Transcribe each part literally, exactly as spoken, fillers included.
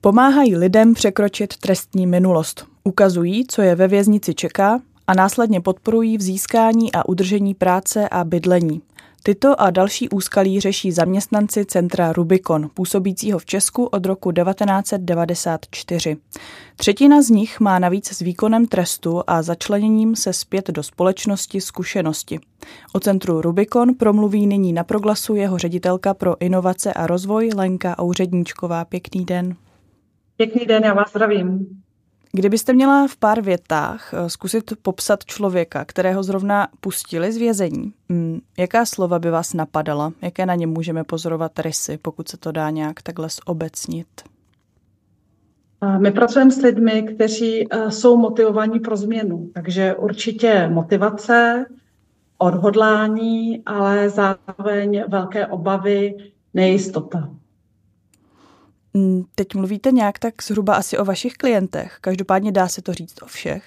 Pomáhají lidem překročit trestní minulost. Ukazují, co je ve věznici čeká a následně podporují v získání a udržení práce a bydlení. Tyto a další úskalí řeší zaměstnanci centra Rubicon, působícího v Česku od roku devatenáct set devadesát čtyři. Třetina z nich má navíc s výkonem trestu a začleněním se zpět do společnosti zkušenosti. O centru Rubicon promluví nyní na Proglasu jeho ředitelka pro inovace a rozvoj Lenka Ouředníčková. Pěkný den. Pěkný den, já vás zdravím. Kdybyste měla v pár větách zkusit popsat člověka, kterého zrovna pustili z vězení, jaká slova by vás napadala? Jaké na něm můžeme pozorovat rysy, pokud se to dá nějak takhle zobecnit? My pracujeme s lidmi, kteří jsou motivovaní pro změnu, takže určitě motivace, odhodlání, ale zároveň velké obavy, nejistota. Teď mluvíte nějak tak zhruba asi o vašich klientech. Každopádně dá se to říct o všech?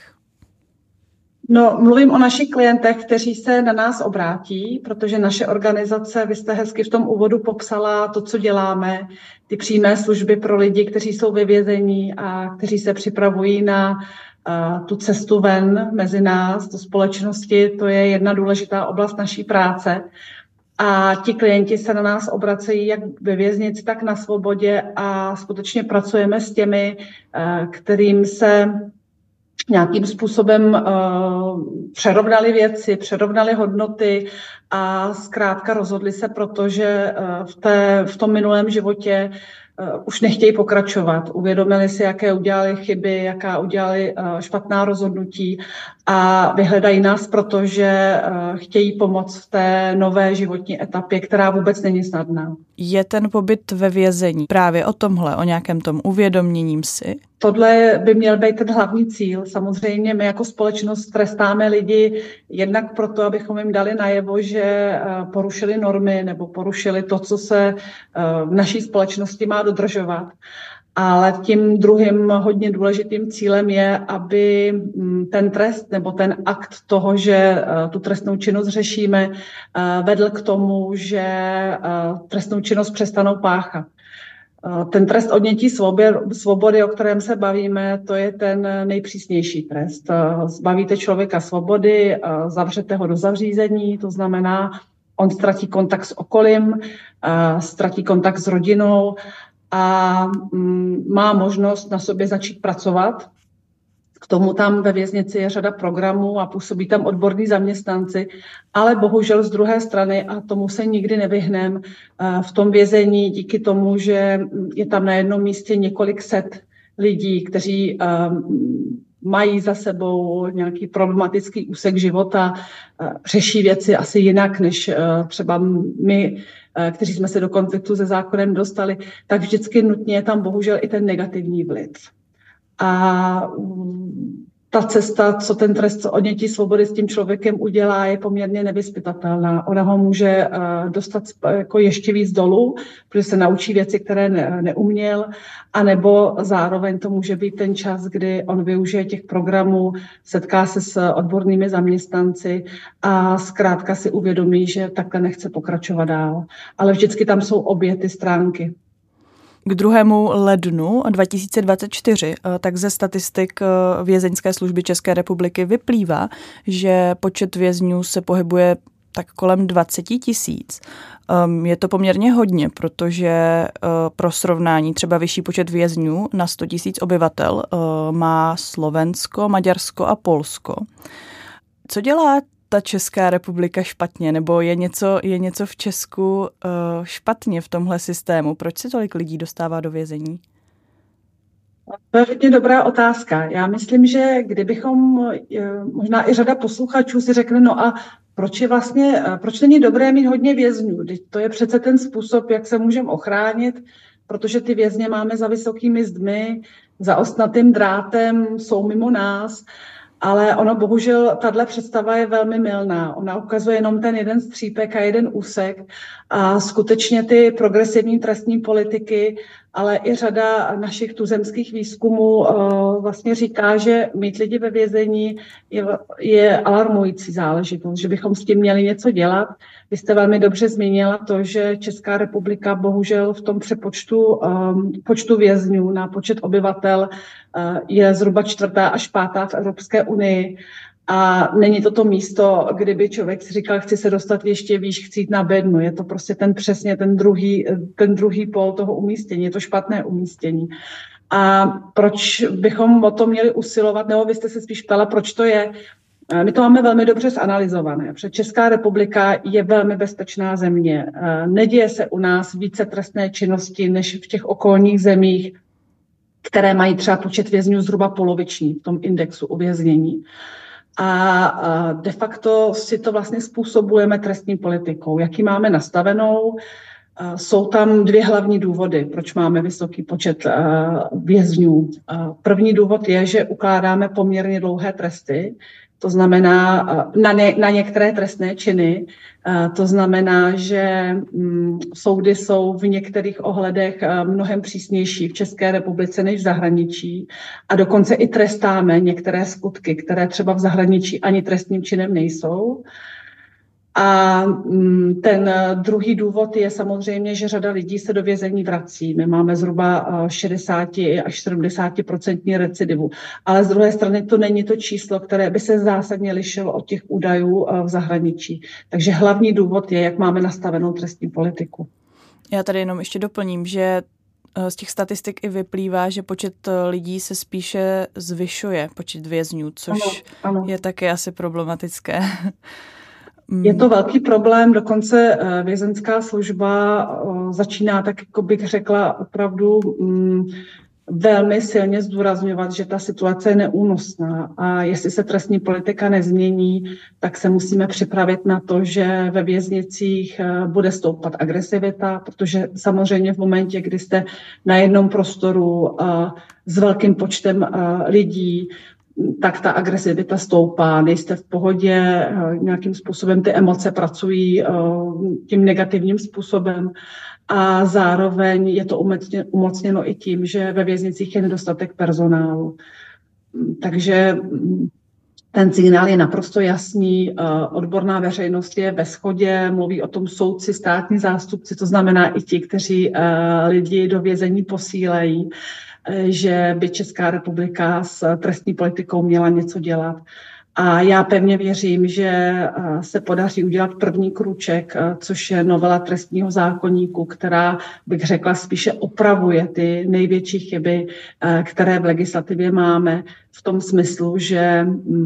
No, mluvím o našich klientech, kteří se na nás obrátí, protože naše organizace, vy jste hezky v tom úvodu popsala to, co děláme, ty přímé služby pro lidi, kteří jsou ve vězení a kteří se připravují na uh, tu cestu ven mezi nás, do společnosti. To je jedna důležitá oblast naší práce. A ti klienti se na nás obracejí jak ve věznici, tak na svobodě a skutečně pracujeme s těmi, kterým se nějakým způsobem uh, přerovnali věci, přerovnali hodnoty a zkrátka rozhodli se, protože uh, v, té, v tom minulém životě uh, už nechtějí pokračovat. Uvědomili si, jaké udělali chyby, jaká udělali uh, špatná rozhodnutí a vyhledají nás, protože uh, chtějí pomoct v té nové životní etapě, která vůbec není snadná. Je ten pobyt ve vězení právě o tomhle, o nějakém tom uvědoměním si? Tohle by měl být ten hlavní cíl. Samozřejmě my jako společnost trestáme lidi jednak proto, abychom jim dali najevo, že porušili normy nebo porušili to, co se v naší společnosti má dodržovat. Ale tím druhým hodně důležitým cílem je, aby ten trest nebo ten akt toho, že tu trestnou činnost řešíme, vedl k tomu, že trestnou činnost přestanou páchat. Ten trest odnětí svobody, o kterém se bavíme, to je ten nejpřísnější trest. Zbavíte člověka svobody, zavřete ho do zařízení, to znamená, on ztratí kontakt s okolím, ztratí kontakt s rodinou a má možnost na sobě začít pracovat. K tomu tam ve věznici je řada programů a působí tam odborní zaměstnanci, ale bohužel z druhé strany, a tomu se nikdy nevyhnem, v tom vězení díky tomu, že je tam na jednom místě několik set lidí, kteří mají za sebou nějaký problematický úsek života, řeší věci asi jinak, než třeba my, kteří jsme se do konfliktu se zákonem dostali, tak vždycky nutně je tam bohužel i ten negativní vliv. A ta cesta, co ten trest odnětí svobody s tím člověkem udělá, je poměrně nevyzpytatelná. Ona ho může dostat jako ještě víc dolů, protože se naučí věci, které ne, neuměl, anebo zároveň to může být ten čas, kdy on využije těch programů, setká se s odbornými zaměstnanci a zkrátka si uvědomí, že takhle nechce pokračovat dál. Ale vždycky tam jsou obě ty stránky. K druhému lednu dva tisíce dvacet čtyři tak ze statistik Vězeňské služby České republiky vyplývá, že počet vězňů se pohybuje tak kolem dvacet tisíc. Je to poměrně hodně, protože pro srovnání třeba vyšší počet vězňů na sto tisíc obyvatel má Slovensko, Maďarsko a Polsko. Co dělá ta Česká republika špatně, nebo je něco, je něco v Česku uh, špatně v tomhle systému? Proč se tolik lidí dostává do vězení? To je hodně dobrá otázka. Já myslím, že kdybychom, možná i řada posluchačů si řekne, no a proč je vlastně, proč není dobré mít hodně vězňů? To je přece ten způsob, jak se můžeme ochránit, protože ty vězně máme za vysokými zdmi, za ostnatým drátem, jsou mimo nás. Ale ono bohužel, tahle představa je velmi mylná. Ona ukazuje jenom ten jeden střípek a jeden úsek a skutečně ty progresivní trestní politiky ale i řada našich tuzemských výzkumů vlastně říká, že mít lidi ve vězení je, je alarmující záležitost, že bychom s tím měli něco dělat. Vy jste velmi dobře zmínila to, že Česká republika bohužel v tom přepočtu um, počtu vězňů na počet obyvatel uh, je zhruba čtvrtá až pátá v Evropské unii. A není to to místo, kdyby člověk si říkal, chci se dostat ještě výš, chci jít na bednu. Je to prostě ten přesně ten druhý, ten druhý pól toho umístění. Je to špatné umístění. A proč bychom o to měli usilovat, nebo vy jste se spíš ptala, proč to je? My to máme velmi dobře zanalyzované, protože Česká republika je velmi bezpečná země. Neděje se u nás více trestné činnosti než v těch okolních zemích, které mají třeba počet vězňů zhruba poloviční v tom indexu uvěznění. A de facto si to vlastně způsobujeme trestní politikou. Jaký máme nastavenou? Jsou tam dvě hlavní důvody, proč máme vysoký počet vězňů. První důvod je, že ukládáme poměrně dlouhé tresty, to znamená na, ně, na některé trestné činy. To znamená, že mm, soudy jsou v některých ohledech mnohem přísnější v České republice než v zahraničí a dokonce i trestáme některé skutky, které třeba v zahraničí ani trestným činem nejsou. A ten druhý důvod je samozřejmě, že řada lidí se do vězení vrací. My máme zhruba šedesát až sedmdesát procent recidivu. Ale z druhé strany to není to číslo, které by se zásadně lišilo od těch údajů v zahraničí. Takže hlavní důvod je, jak máme nastavenou trestní politiku. Já tady jenom ještě doplním, že z těch statistik i vyplývá, že počet lidí se spíše zvyšuje, počet vězňů, což ano, ano. je taky asi problematické. Je to velký problém, dokonce vězenská služba začíná, tak jako bych řekla, opravdu velmi silně zdůrazňovat, že ta situace je neúnosná a jestli se trestní politika nezmění, tak se musíme připravit na to, že ve věznicích bude stoupat agresivita, protože samozřejmě v momentě, kdy jste na jednom prostoru s velkým počtem lidí, tak ta agresivita stoupá, nejste v pohodě, nějakým způsobem ty emoce pracují tím negativním způsobem a zároveň je to umocněno i tím, že ve věznicích je nedostatek personálu. Takže ten signál je naprosto jasný, odborná veřejnost je ve shodě, mluví o tom soudci, státní zástupci, to znamená i ti, kteří lidi do vězení posílají, že by Česká republika s trestní politikou měla něco dělat. A já pevně věřím, že se podaří udělat první krůček, což je novela trestního zákoníku, která, bych řekla, spíše opravuje ty největší chyby, které v legislativě máme, v tom smyslu, že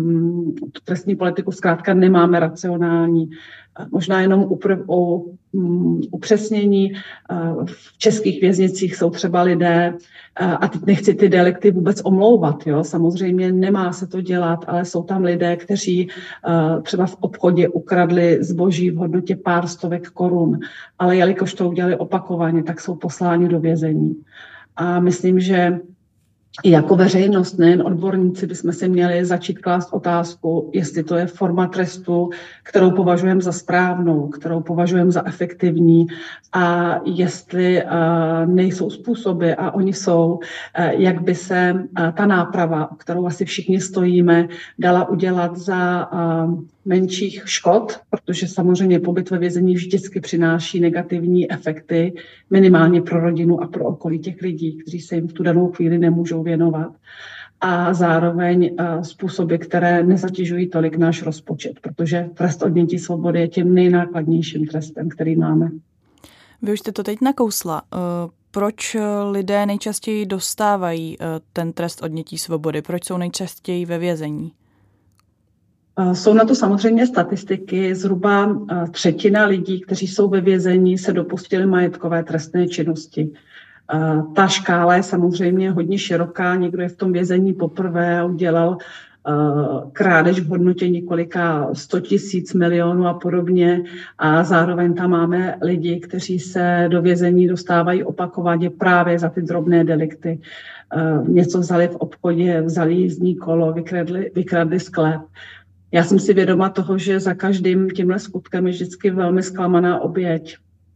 tu trestní politiku zkrátka nemáme racionální. Možná jenom o upřesnění. V českých věznicích jsou třeba lidé, a teď nechci ty delikty vůbec omlouvat, jo? Samozřejmě nemá se to dělat, ale jsou tam lidé, kteří třeba v obchodě ukradli zboží v hodnotě pár stovek korun, ale jelikož to udělali opakovaně, tak jsou posláni do vězení. A myslím, že i jako veřejnost, nejen odborníci, bychom si měli začít klást otázku, jestli to je forma trestu, kterou považujeme za správnou, kterou považujeme za efektivní a jestli uh, nejsou způsoby, a oni jsou, uh, jak by se uh, ta náprava, o kterou asi všichni stojíme, dala udělat za uh, menších škod, protože samozřejmě pobyt ve vězení vždycky přináší negativní efekty, minimálně pro rodinu a pro okolí těch lidí, kteří se jim v tu danou chvíli nemůžou věnovat. A zároveň způsoby, které nezatěžují tolik náš rozpočet, protože trest odnětí svobody je tím nejnákladnějším trestem, který máme. Vy už jste to teď nakousla. Proč lidé nejčastěji dostávají ten trest odnětí svobody? Proč jsou nejčastěji ve vězení? Jsou na to samozřejmě statistiky. Zhruba třetina lidí, kteří jsou ve vězení, se dopustili majetkové trestné činnosti. Ta škála je samozřejmě hodně široká. Někdo je v tom vězení poprvé a udělal krádež v hodnotě několika sto tisíc, milionů a podobně. A zároveň tam máme lidi, kteří se do vězení dostávají opakovaně právě za ty drobné delikty. Něco vzali v obchodě, vzali jízdní kolo, vykradli, vykradli sklep. Já jsem si vědoma toho, že za každým tímhle skutkem je vždycky velmi zklamaná oběť.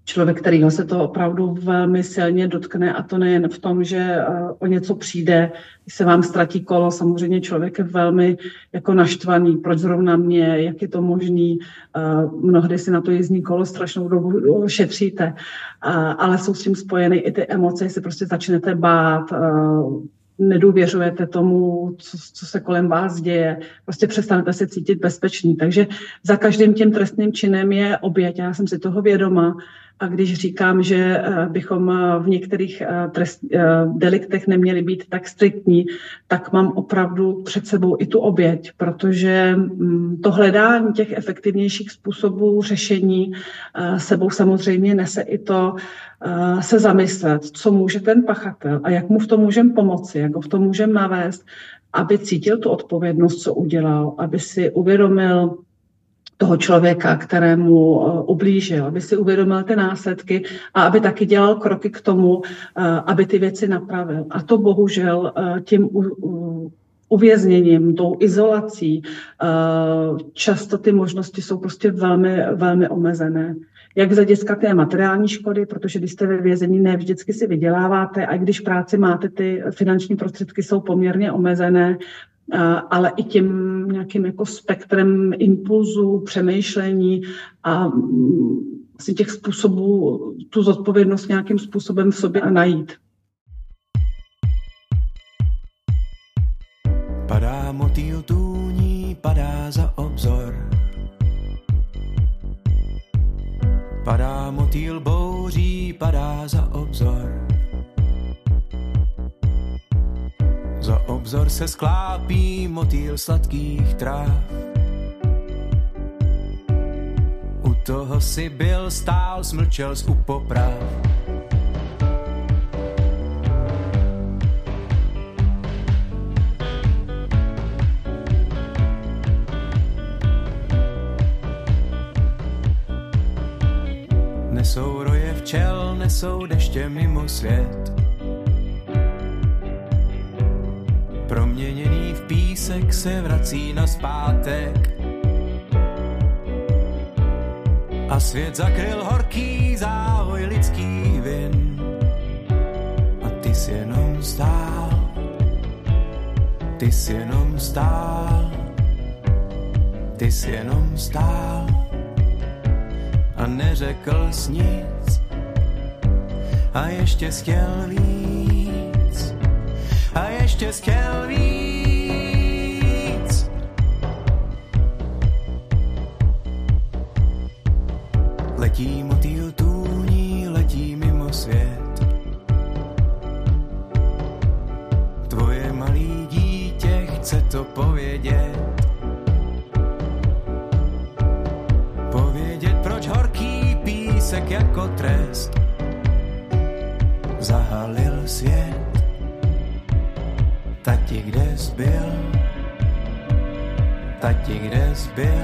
člověk, kterýho se to opravdu velmi silně dotkne, a to nejen v tom, že o něco přijde, když se vám ztratí kolo, samozřejmě člověk je velmi jako naštvaný, proč zrovna mě, jak je to možný, mnohdy si na to jízdní kolo strašnou dobu šetříte, ale jsou s tím spojeny i ty emoce, se prostě začnete bát, nedůvěřujete tomu, co, co se kolem vás děje, prostě přestanete se cítit bezpečný. Takže za každým tím trestným činem je oběť. Já jsem si toho vědoma. A když říkám, že bychom v některých trest, deliktech neměli být tak striktní, tak mám opravdu před sebou i tu oběť, protože to hledání těch efektivnějších způsobů řešení sebou samozřejmě nese i to se zamyslet, co může ten pachatel a jak mu v tom můžeme pomoci, jak ho v tom můžeme navést, aby cítil tu odpovědnost, co udělal, aby si uvědomil toho člověka, kterému ublížil, aby si uvědomil ty následky a aby taky dělal kroky k tomu, aby ty věci napravil. A to bohužel tím uvězněním, tou izolací, často ty možnosti jsou prostě velmi, velmi omezené. Jak z hlediska té materiální škody, protože když jste ve vězení, ne vždycky si vyděláváte, a když práci máte, ty finanční prostředky jsou poměrně omezené, ale i tím nějakým jako spektrem impulzů, přemýšlení a asi těch způsobů tu zodpovědnost nějakým způsobem v sobě najít. Padá motýl tůní, padá za obzor. Padá motýl bouří, padá za obzor. Za obzor se sklápí motýl sladkých tráv. U toho si byl, stál, smlčel z upoprav. Nesou roje včel, nesou deště mimo svět. Proměněný v písek se vrací nazpátek. A svět zakryl horký závoj lidských vin. A ty jsi jenom stál, ty jsi jenom stál, ty jsi jenom stál. A neřekl jsi nic, a ještě jsi chtěl víc, a ještě jsi chtěl víc. Letí motýl tůní, letí mimo svět. Tvoje malý dítě chce to povědět. Povědět, proč horký písek jako trest zahalil svět. Tati, kde jsi byl? Tati, kde jsi byl?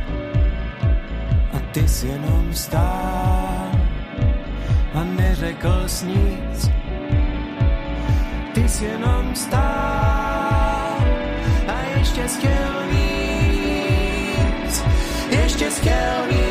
A ty jsi jenom stál a neřekl jsi nic. Ty jsi jenom stál a ještě jsi chtěl víc. Ještě jsi chtěl víc.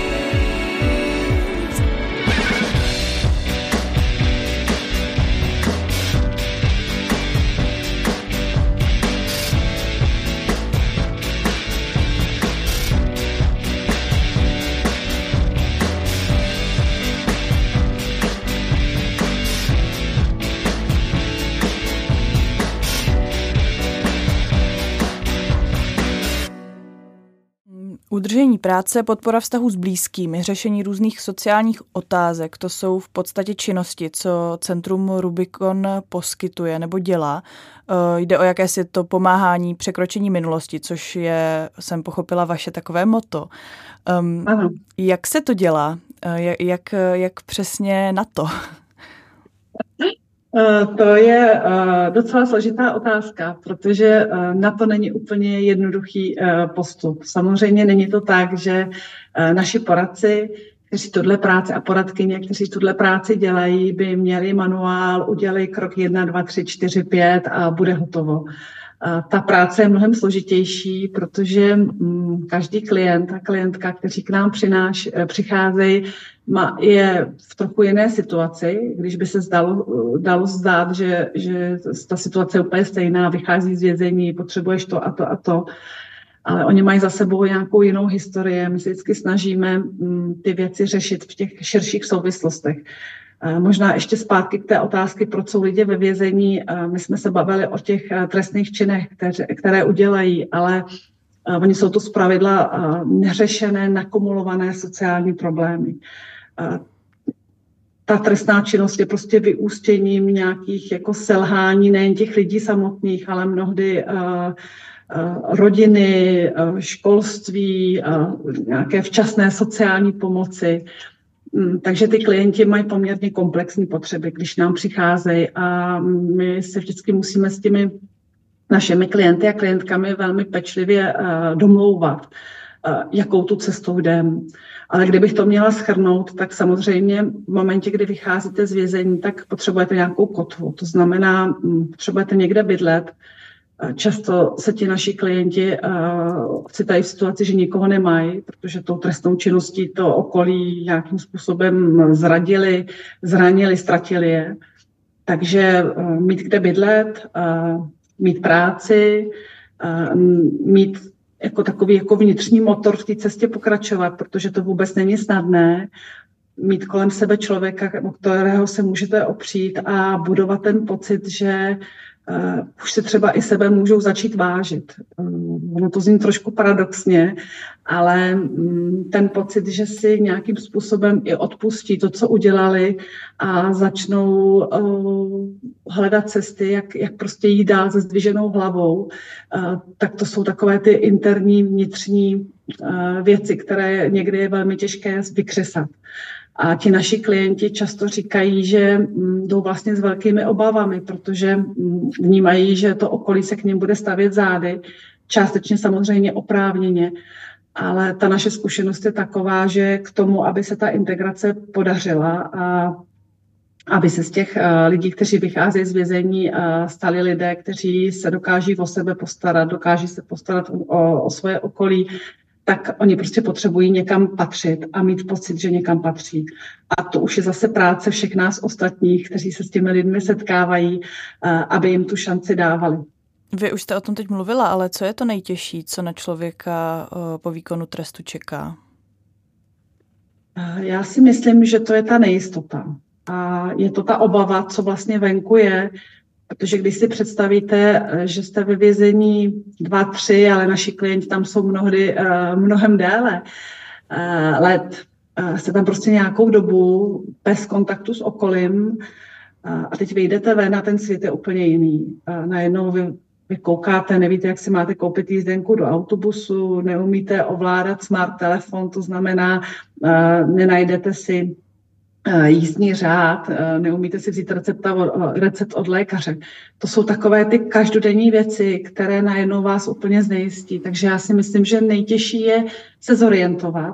Udržení práce, podpora vztahu s blízkými, řešení různých sociálních otázek, to jsou v podstatě činnosti, co Centrum Rubikon poskytuje nebo dělá. Jde o jakési to pomáhání překročení minulosti, což je, jsem pochopila, vaše takové motto. Um, ano. Jak se to dělá? Jak, jak přesně na to? To je docela složitá otázka, protože na to není úplně jednoduchý postup. Samozřejmě není to tak, že naši poradci, kteří tuhle práci a poradkyně, kteří tuhle práci dělají, by měli manuál, udělej krok jedna, dva, tři, čtyři, pět a bude hotovo. Ta práce je mnohem složitější, protože každý klient a klientka, kteří k nám přináš, přicházejí, je v trochu jiné situaci. Když by se zdalo, dalo zdát, že, že ta situace je úplně stejná, vychází z vězení, potřebuješ to a to a to, ale oni mají za sebou nějakou jinou historii. My se vždycky snažíme ty věci řešit v těch širších souvislostech. Možná ještě zpátky k té otázky, proč jsou lidi ve vězení. My jsme se bavili o těch trestných činech, které, které udělají, ale oni jsou to zpravidla neřešené, nakumulované sociální problémy. Ta trestná činnost je prostě vyústěním nějakých jako selhání nejen těch lidí samotných, ale mnohdy rodiny, školství, nějaké včasné sociální pomoci. Takže ty klienti mají poměrně komplexní potřeby, když nám přicházejí a my se vždycky musíme s těmi našimi klienty a klientkami velmi pečlivě domlouvat, jakou tu cestou jdeme. Ale kdybych to měla shrnout, tak samozřejmě v momentě, kdy vycházíte z vězení, tak potřebujete nějakou kotvu. To znamená, potřebujete někde bydlet. Často se ti naši klienti uh, citají v situaci, že nikoho nemají, protože tou trestnou činností to okolí nějakým způsobem zradili, zranili, ztratili je. Takže uh, mít kde bydlet, uh, mít práci, uh, mít jako takový jako vnitřní motor v té cestě pokračovat, protože to vůbec není snadné. Mít kolem sebe člověka, o kterého se můžete opřít a budovat ten pocit, že Uh, už si třeba i sebe můžou začít vážit. Uh, ono to zní trošku paradoxně, ale um, ten pocit, že si nějakým způsobem i odpustí to, co udělali a začnou uh, hledat cesty, jak, jak prostě jít dál se zdviženou hlavou, uh, tak to jsou takové ty interní, vnitřní uh, věci, které někdy je velmi těžké vykřesat. A ti naši klienti často říkají, že jdou vlastně s velkými obavami, protože vnímají, že to okolí se k nim bude stavět zády, částečně samozřejmě oprávněně, ale ta naše zkušenost je taková, že k tomu, aby se ta integrace podařila a aby se z těch lidí, kteří vycházejí z vězení, stali lidé, kteří se dokáží o sebe postarat, dokáží se postarat o, o svoje okolí, tak oni prostě potřebují někam patřit a mít pocit, že někam patří. A to už je zase práce všech nás ostatních, kteří se s těmi lidmi setkávají, aby jim tu šanci dávali. Vy už jste o tom teď mluvila, ale co je to nejtěžší, co na člověka po výkonu trestu čeká? Já si myslím, že to je ta nejistota. A je to ta obava, co vlastně venku je, protože když si představíte, že jste ve vězení dva, tři, ale naši klienti tam jsou mnohdy mnohem déle let, jste tam prostě nějakou dobu bez kontaktu s okolím a teď vyjdete ven a ten svět je úplně jiný. Najednou vy, vy koukáte, nevíte, jak si máte koupit jízdenku do autobusu, neumíte ovládat smart telefon, to znamená, nenajdete si jízdní řád, neumíte si vzít recepta, recept od lékaře. To jsou takové ty každodenní věci, které najednou vás úplně znejistí. Takže já si myslím, že nejtěžší je se zorientovat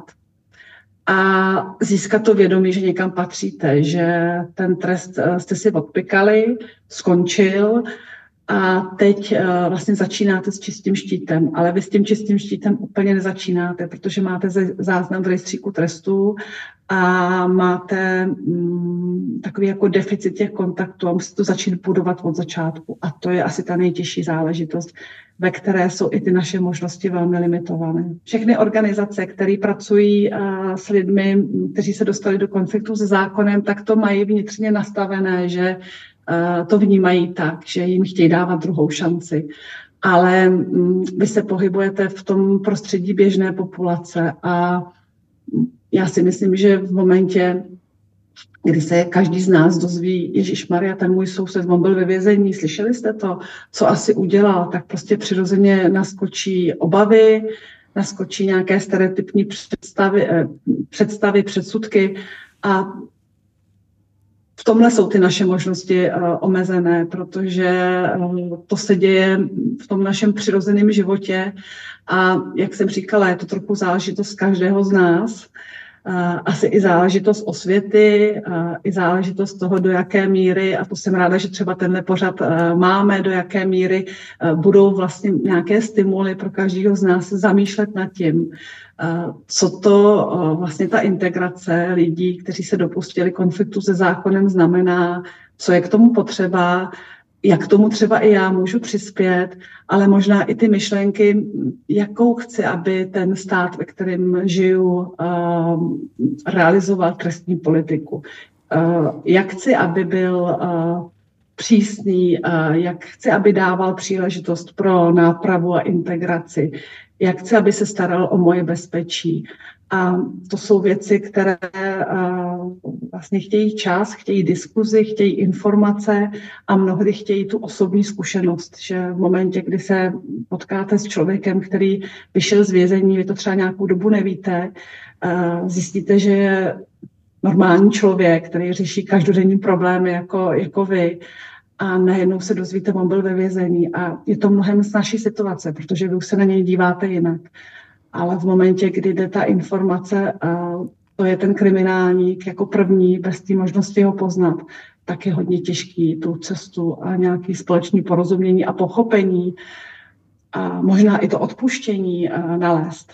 a získat to vědomí, že někam patříte, že ten trest jste si odpykali, skončil a teď vlastně začínáte s čistým štítem, ale vy s tím čistým štítem úplně nezačínáte, protože máte záznam v rejstříku trestů a máte mm, takový jako deficit těch kontaktů a musíte to začít budovat od začátku. A to je asi ta nejtěžší záležitost, ve které jsou i ty naše možnosti velmi limitované. Všechny organizace, které pracují uh, s lidmi, kteří se dostali do konfliktu se zákonem, tak to mají vnitřně nastavené, že uh, to vnímají tak, že jim chtějí dávat druhou šanci. Ale um, vy se pohybujete v tom prostředí běžné populace a já si myslím, že v momentě, kdy se každý z nás dozví, Ježišmarja, ten můj soused, on byl ve vězení, slyšeli jste to, co asi udělal, tak prostě přirozeně naskočí obavy, naskočí nějaké stereotypní představy, představy, předsudky a v tomhle jsou ty naše možnosti omezené, protože to se děje v tom našem přirozeném životě a jak jsem říkala, je to trochu záležitost každého z nás. asi i záležitost osvěty, i záležitost toho, do jaké míry, a to jsem ráda, že třeba tenhle pořad máme, do jaké míry budou vlastně nějaké stimuly pro každého z nás zamýšlet nad tím, co to vlastně ta integrace lidí, kteří se dopustili konfliktu se zákonem, znamená, co je k tomu potřeba, jak tomu třeba i já můžu přispět, ale možná i ty myšlenky, jakou chci, aby ten stát, ve kterém žiju, realizoval trestní politiku. Jak chci, aby byl přísný, jak chci, aby dával příležitost pro nápravu a integraci, jak chci, aby se staral o moje bezpečí. A to jsou věci, které vlastně chtějí čas, chtějí diskuzi, chtějí informace a mnohdy chtějí tu osobní zkušenost, že v momentě, kdy se potkáte s člověkem, který vyšel z vězení, vy to třeba nějakou dobu nevíte, zjistíte, že je normální člověk, který řeší každodenní problémy jako, jako vy, a najednou se dozvíte, on byl ve vězení a je to mnohem snazší situace, protože vy už se na něj díváte jinak. Ale v momentě, kdy jde ta informace, to je ten kriminálník jako první, bez té možnosti ho poznat, tak je hodně těžký tu cestu a nějaké společné porozumění a pochopení a možná i to odpuštění nalézt.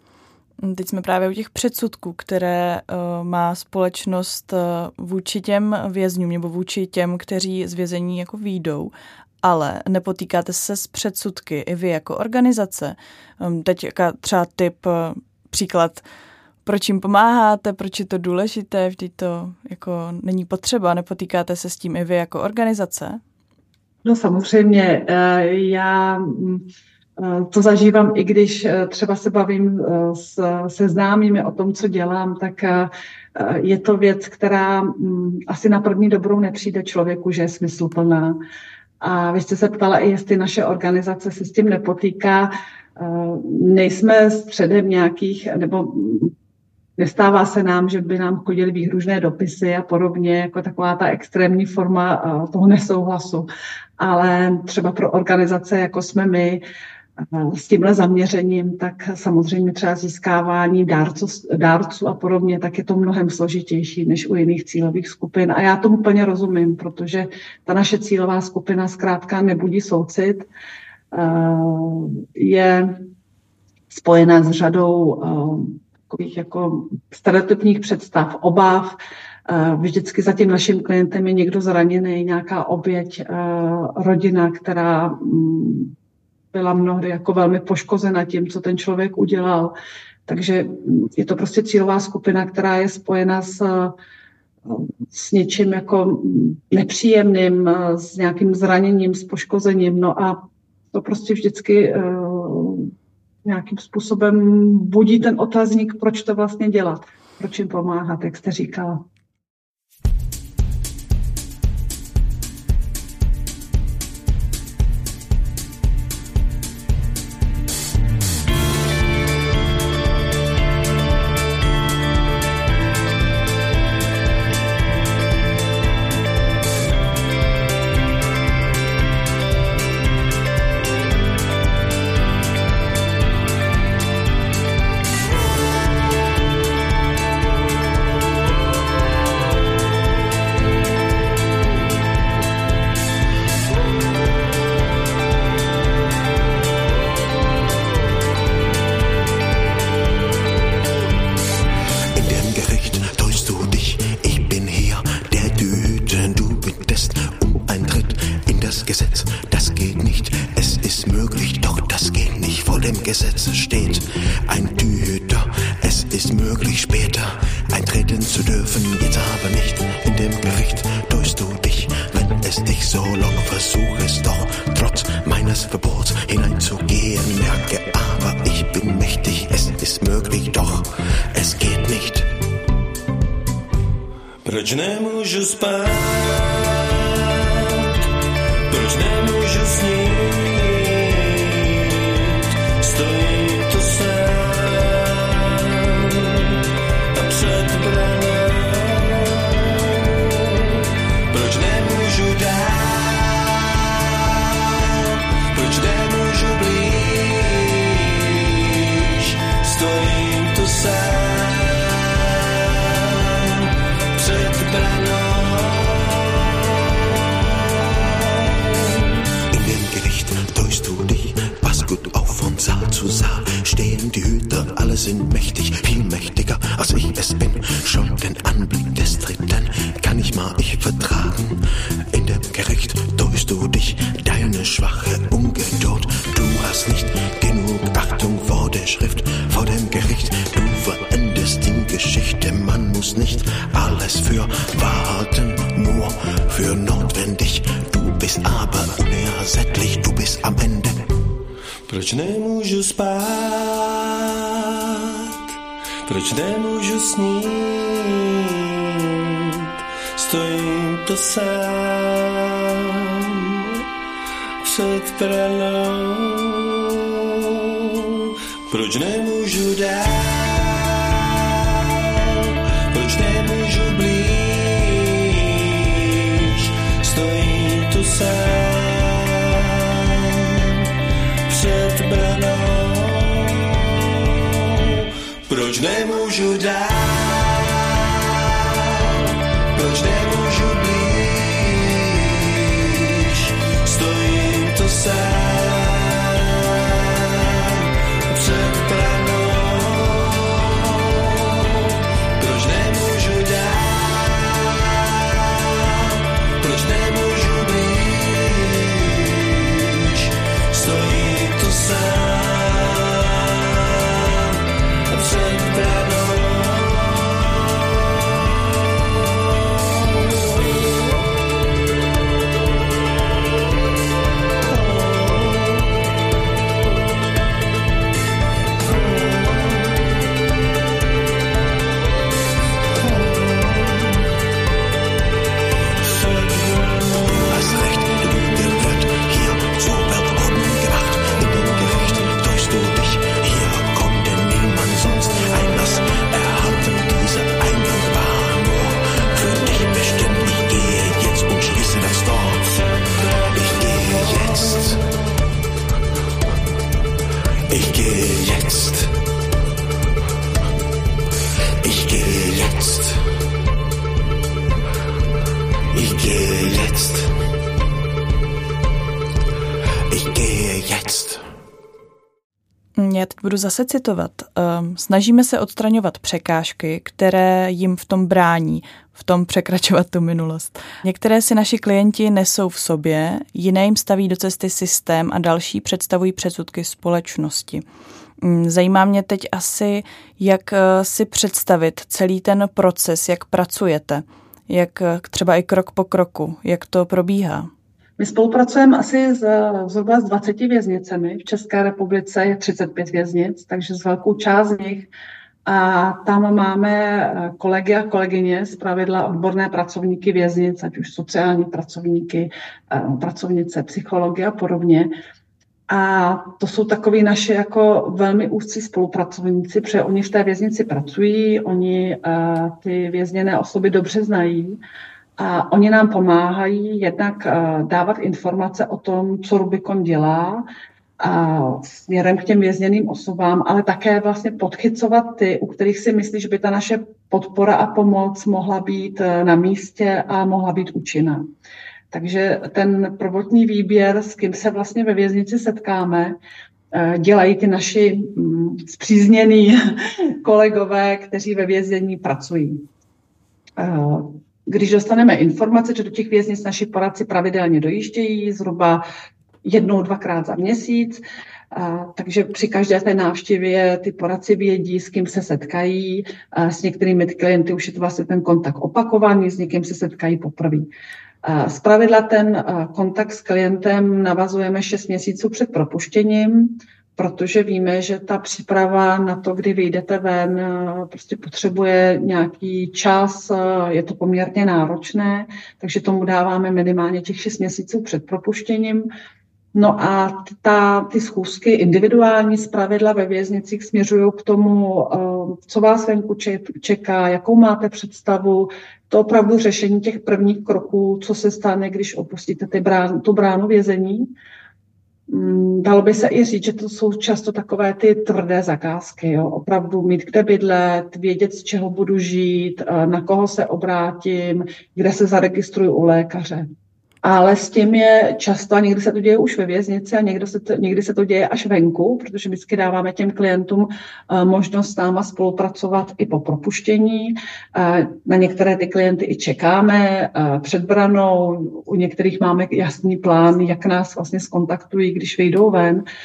Teď jsme právě u těch předsudků, které uh, má společnost uh, vůči těm vězňům nebo vůči těm, kteří z vězení jako vyjdou. Ale nepotýkáte se s předsudky i vy jako organizace. Teď jaká třeba tip, příklad, proč jim pomáháte, proč je to důležité, vždyť to jako není potřeba. Nepotýkáte se s tím i vy jako organizace? No samozřejmě, já to zažívám, i když třeba se bavím se známými o tom, co dělám, tak je to věc, která asi na první dobrou nepřijde člověku, že je smysluplná. A vy jste se ptala, jestli naše organizace se s tím nepotýká. Nejsme středem nějakých, nebo nestává se nám, že by nám chodily výhružné dopisy a podobně, jako taková ta extrémní forma toho nesouhlasu. Ale třeba pro organizace, jako jsme my, s tímhle zaměřením, tak samozřejmě třeba získávání dárců, dárců a podobně, tak je to mnohem složitější než u jiných cílových skupin. A já tomu plně rozumím, protože ta naše cílová skupina zkrátka nebudí soucit, je spojená s řadou takových jako stereotypních představ, obav. Vždycky za tím naším klientem je někdo zraněný, nějaká oběť, rodina, která byla mnohdy jako velmi poškozena tím, co ten člověk udělal. Takže je to prostě cílová skupina, která je spojena s, s něčím jako nepříjemným, s nějakým zraněním, s poškozením. No a to prostě vždycky uh, nějakým způsobem budí ten otazník, proč to vlastně dělat, proč jim pomáhat, jak jste říkala. Gesetz steht ein Türhüter. Es ist möglich, später eintreten zu dürfen, jetzt aber nicht in dem Gericht. Täuschst du dich, wenn es dich so lock versuchst, doch trotz meines Verbots hineinzugehen. Merke aber, ich bin mächtig, es ist möglich, doch es geht nicht. Proč nemůžu spát? Proč nemůžu snít? Stojí to sám a před branou. Proč nemůžu dát? Proč nemůžu blíž? Stojím tu sám bist aber unersättlich, du bist am Ende. Proč nemůžu spát? Proč nemůžu snít? Stojím to sám před branou. Proč nemůžu dál? Proč nemůžu blíž? Stojím tu sám před branou. Proč nemůžu dál? Proč nemůžu blíž? Stojím tu sám před branou. Proč nemůžu dál? Proč nemůžu blíž? Stojím tu sám před branou. Ich gehe jetzt. Ich gehe jetzt. Ich gehe jetzt. Ich gehe jetzt. Já teď budu zase citovat. Snažíme se odstraňovat překážky, které jim v tom brání, v tom překračovat tu minulost. Některé si naši klienti nesou v sobě, jiné jim staví do cesty systém a další představují předsudky společnosti. Zajímá mě teď asi, jak si představit celý ten proces, jak pracujete, jak třeba i krok po kroku, jak to probíhá. My spolupracujeme asi s, zhruba s dvaceti věznicemi. V České republice je třicet pět věznic, takže s velkou část z nich. A tam máme kolegy a kolegyně, zpravidla odborné pracovníky věznic, ať už sociální pracovníky, pracovnice, psychologi a podobně. A to jsou takový naše jako velmi úzcí spolupracovníci, protože oni v té věznici pracují, oni ty vězněné osoby dobře znají. A oni nám pomáhají jednak dávat informace o tom, co Rubicon dělá, a směrem k těm vězněným osobám, ale také vlastně podchycovat ty, u kterých si myslí, že by ta naše podpora a pomoc mohla být na místě a mohla být účinná. Takže ten prvotní výběr, s kým se vlastně ve věznici setkáme, dělají ty naši spříznění kolegové, kteří ve vězení pracují. Když dostaneme informace, že do těch věznic naši poradci pravidelně dojíždějí, zhruba jednou, dvakrát za měsíc, a, takže při každé té návštěvě ty poradci vědí, s kým se setkají. A s některými klienty už je to vlastně ten kontakt opakovaný, s někým se setkají poprvé. Zpravidla ten kontakt s klientem navazujeme šest měsíců před propuštěním, protože víme, že ta příprava na to, kdy vyjdete ven, prostě potřebuje nějaký čas, je to poměrně náročné, takže tomu dáváme minimálně těch šest měsíců před propuštěním. No a ta, ty schůzky individuální zpravidla ve věznicích směřují k tomu, co vás venku čeká, jakou máte představu, to opravdu řešení těch prvních kroků, co se stane, když opustíte ty brán, tu bránu vězení. Dalo by se i říct, že to jsou často takové ty tvrdé zakázky, jo? Opravdu mít kde bydlet, vědět, z čeho budu žít, na koho se obrátím, kde se zaregistruju u lékaře. Ale s tím je často, a někdy se to děje už ve věznici a někdy se to, někdy se to děje až venku, protože vždycky dáváme těm klientům uh, možnost s náma spolupracovat i po propuštění. Uh, na některé ty klienty i čekáme uh, před branou, u některých máme jasný plán, jak nás vlastně skontaktují, když vyjdou ven.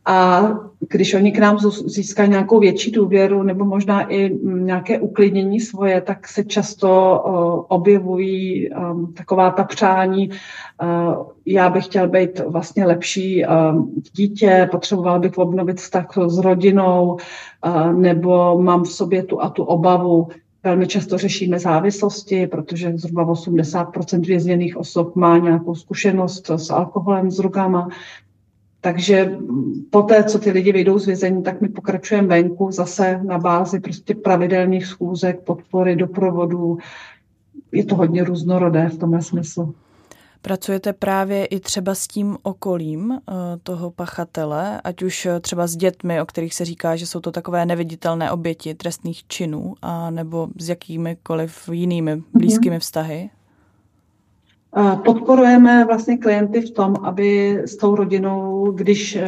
A když oni k nám získají nějakou větší důvěru nebo možná i nějaké uklidnění svoje, tak se často objevují taková ta přání. Já bych chtěl být vlastně lepší dítě, potřeboval bych obnovit vztah s rodinou, nebo mám v sobě tu a tu obavu. Velmi často řešíme závislosti, protože zhruba osmdesát procent vězněných osob má nějakou zkušenost s alkoholem, s drogama. Takže po té, co ty lidi vyjdou z vězení, tak my pokračujeme venku zase na bázi prostě pravidelných schůzek, podpory, doprovodů. Je to hodně různorodé v tomhle smyslu. Pracujete právě i třeba s tím okolím toho pachatele, ať už třeba s dětmi, o kterých se říká, že jsou to takové neviditelné oběti trestných činů, a nebo s jakýmikoliv jinými blízkými vztahy? Podporujeme vlastně klienty v tom, aby s tou rodinou, když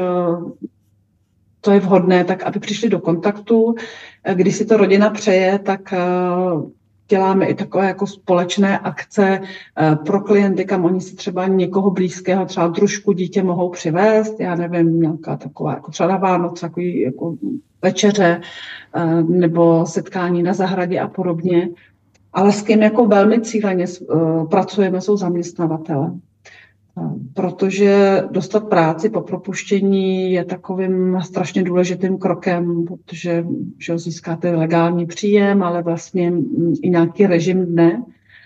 to je vhodné, tak aby přišli do kontaktu. Když si to rodina přeje, tak děláme i takové jako společné akce pro klienty, kam oni si třeba někoho blízkého, třeba družku dítě mohou přivést, já nevím, nějaká taková, jako třeba na Vánoce, takový jako večeře nebo setkání na zahradě a podobně. Ale s kým jako velmi cíleně pracujeme, jsou zaměstnavatele. Protože dostat práci po propuštění je takovým strašně důležitým krokem, protože že získáte legální příjem, ale vlastně i nějaký režim dne.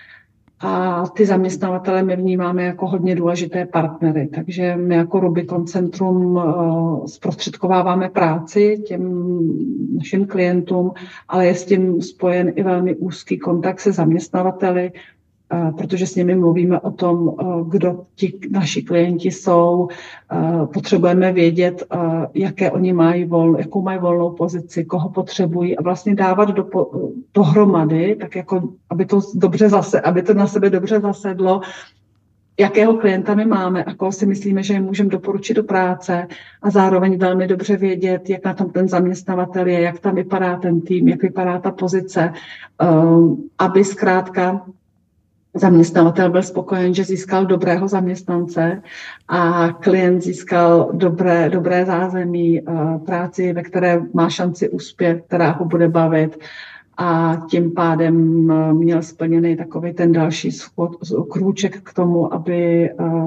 A ty zaměstnavatele my vnímáme jako hodně důležité partnery. Takže my jako Rubicon Centrum zprostředkováváme práci těm našim klientům, ale je s tím spojen i velmi úzký kontakt se zaměstnavateli, protože s nimi mluvíme o tom, kdo ti naši klienti jsou. Potřebujeme vědět, jaké oni mají vol, jakou mají volnou pozici, koho potřebují a vlastně dávat do, dohromady, tak jako, aby to dobře zase, aby to na sebe dobře zasedlo, jakého klienta my máme a koho si myslíme, že jim můžeme doporučit do práce a zároveň velmi dobře vědět, jak na tom ten zaměstnavatel je, jak tam vypadá ten tým, jak vypadá ta pozice, aby zkrátka zaměstnavatel byl spokojen, že získal dobrého zaměstnance a klient získal dobré, dobré zázemí, práci, ve které má šanci uspět, která ho bude bavit a tím pádem měl splněný takový ten další schod, krůček k tomu, aby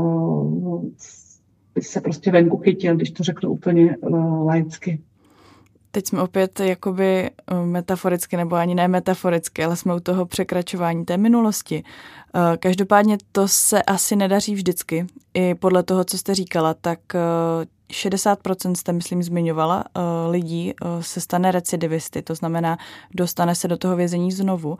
se prostě venku chytil, když to řeknu úplně laicky. Teď jsme opět jakoby metaforicky, nebo ani ne metaforicky, ale jsme u toho překračování té minulosti. Každopádně to se asi nedaří vždycky. I podle toho, co jste říkala, tak šedesát procent jste, myslím, zmiňovala, lidí se stane recidivisty, to znamená, dostane se do toho vězení znovu.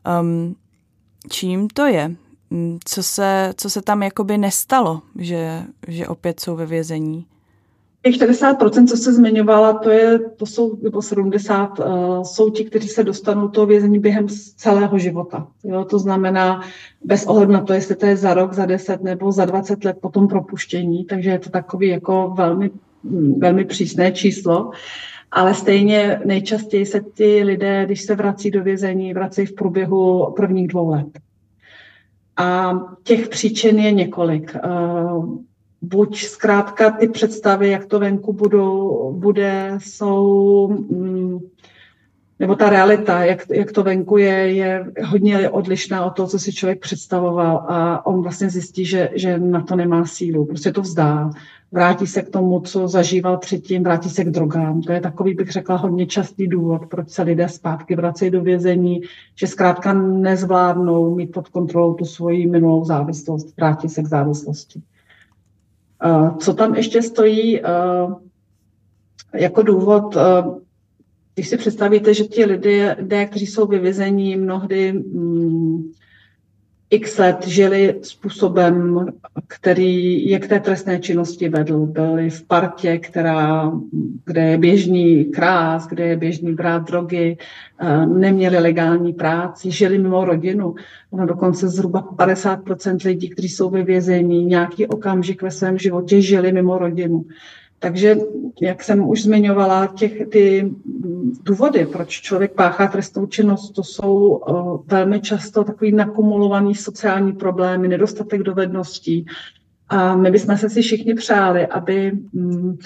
Čím to je? Co se, co se tam jakoby nestalo, že, že opět jsou ve vězení? Těch šedesát procent, co jste zmiňovala, to, je, to jsou, nebo sedmdesát, uh, jsou ti, kteří se dostanou do toho vězení během celého života. Jo? To znamená, bez ohledu na to, jestli to je za rok, za deset nebo za dvacet let po tom propuštění, takže je to takový jako velmi, velmi přísné číslo. Ale stejně nejčastěji se ti lidé, když se vrací do vězení, vrací v průběhu prvních dvou let. A těch příčin je několik. Uh, Buď zkrátka ty představy, jak to venku budou, bude, jsou, nebo ta realita, jak, jak to venku je, je hodně odlišná od toho, co si člověk představoval a on vlastně zjistí, že, že na to nemá sílu. Prostě to vzdá. Vrátí se k tomu, co zažíval předtím, vrátí se k drogám. To je takový, bych řekla, hodně častý důvod, proč se lidé zpátky vracejí do vězení, že zkrátka nezvládnou mít pod kontrolou tu svoji minulou závislost, vrátí se k závislosti. Co tam ještě stojí jako důvod, když si představíte, že ti lidé, kteří jsou ve vězení, mnohdy x let žili způsobem, který je k té trestné činnosti vedl. Byli v partě, která, kde je běžný krást, kde je běžný brát drogy, neměli legální práci, žili mimo rodinu. Ono dokonce zhruba padesát procent lidí, kteří jsou ve vězení, nějaký okamžik ve svém životě žili mimo rodinu. Takže, jak jsem už zmiňovala, těch, ty důvody, proč člověk páchá trestnou činnost, to jsou uh, velmi často takový nakumulovaný sociální problémy, nedostatek dovedností. A my bychom se si všichni přáli, aby um,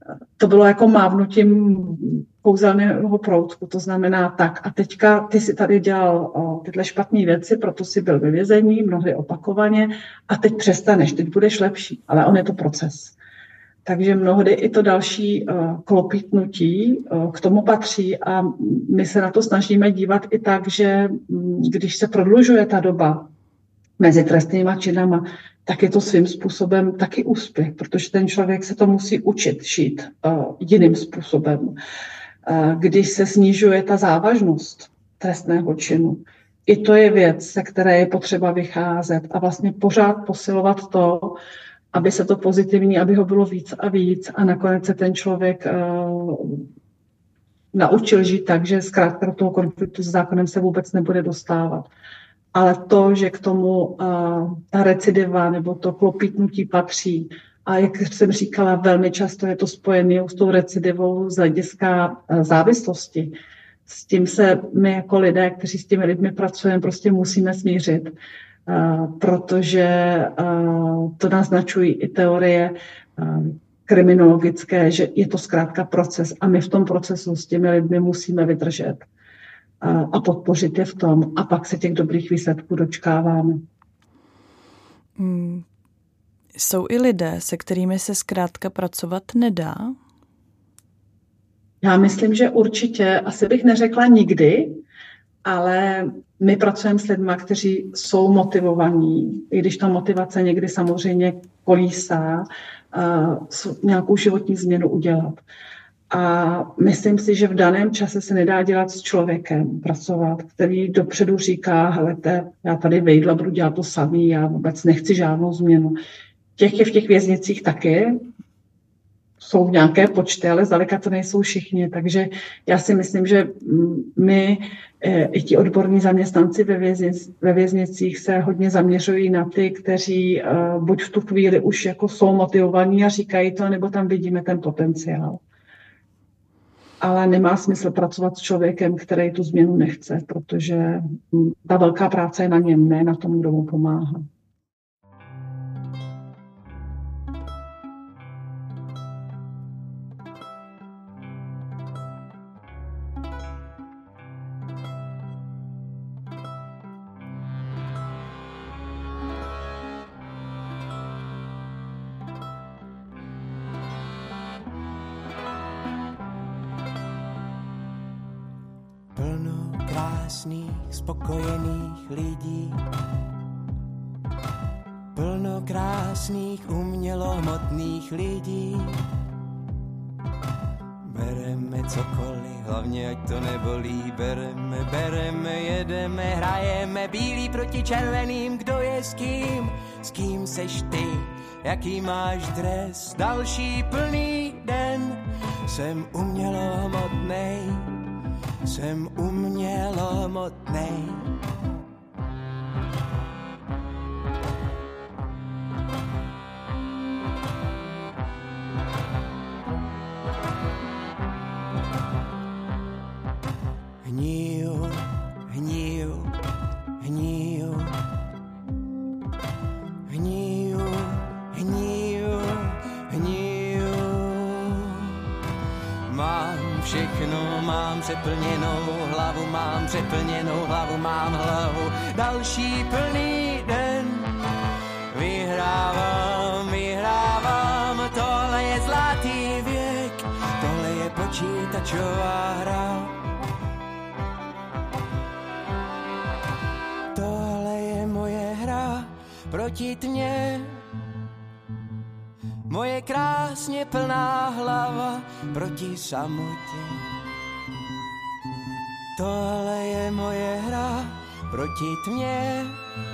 to bylo jako mávnutím kouzelného proutku, to znamená tak a teďka ty si tady dělal o, tyhle špatné věci, proto si byl ve vězení, mnohdy opakovaně a teď přestaneš, teď budeš lepší, ale on je to proces. Takže mnohdy i to další uh, klopítnutí uh, k tomu patří a my se na to snažíme dívat i tak, že um, když se prodlužuje ta doba mezi trestnýma činama, tak je to svým způsobem taky úspěch, protože ten člověk se to musí učit šít uh, jiným způsobem. Uh, když se snižuje ta závažnost trestného činu, i to je věc, se které je potřeba vycházet a vlastně pořád posilovat to, aby se to pozitivní, aby ho bylo víc a víc a nakonec se ten člověk uh, naučil žít tak, že zkrátka do toho konfliktu s zákonem se vůbec nebude dostávat. Ale to, že k tomu uh, ta recidiva nebo to klopítnutí patří a jak jsem říkala, velmi často je to spojené s tou recidivou z hlediska uh, závislosti. S tím se my jako lidé, kteří s těmi lidmi pracujeme, prostě musíme smířit. Uh, protože uh, to naznačují i teorie uh, kriminologické, že je to zkrátka proces a my v tom procesu s těmi lidmi musíme vydržet uh, a podpořit je v tom a pak se těch dobrých výsledků dočkáváme. Hmm. Jsou i lidé, se kterými se zkrátka pracovat nedá? Já myslím, že určitě, asi bych neřekla nikdy, ale my pracujeme s lidmi, kteří jsou motivovaní, i když ta motivace někdy samozřejmě kolísá, uh, nějakou životní změnu udělat. A myslím si, že v daném čase se nedá dělat s člověkem, pracovat, který dopředu říká, helejte, já tady vejdla, budu dělat to samý, já vůbec nechci žádnou změnu. Těch je v těch věznicích taky, jsou nějaké počty, ale zdaleka to nejsou všichni, takže já si myslím, že my, i ti odborní zaměstnanci ve, věznic, ve věznicích se hodně zaměřují na ty, kteří uh, buď v tu chvíli už jako jsou motivovaní a říkají to, nebo tam vidíme ten potenciál. Ale nemá smysl pracovat s člověkem, který tu změnu nechce, protože ta velká práce je na něm, ne na tom, kdo mu pomáhá. Spokojených lidí, plno krásných umělohmotných lidí. Bereme cokoliv, hlavně ať to nebolí. Bereme, bereme, jedeme, hrajeme bílý proti červeným. Kdo je s kým, s kým seš ty, jaký máš dres. Další plný den, jsem umělohmotnej. Jsem umělohmotnej. Hniju, hniju, hniju. Hniju, hniju, hniju. Mám všechno, mám přeplněnou hlavu, mám přeplněnou hlavu, mám hlavu. Další plný den, vyhrávám, vyhrávám, tohle je zlatý věk, tohle je počítačová hra. Tohle je moje hra proti tmě, moje krásně plná hlava proti samotě. Tohle je moje hra proti tmě,